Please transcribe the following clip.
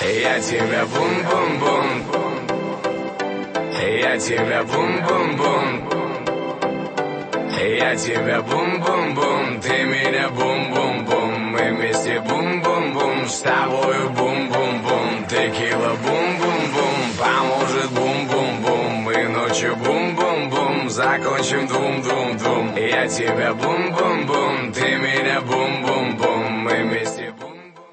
Я тебя бум-бум-бум, я тебя бум-бум-бум, я тебя бум-бум-бум, ты меня бум-бум-бум, мы вместе бум-бум-бум, с тобою бум-бум-бум, текила бум-бум-бум, поможет бум-бум-бум, мы ночью бум-бум-бум, закончим дум-дум-дум. Я тебя бум-бум-бум, ты меня бум-бум-бум.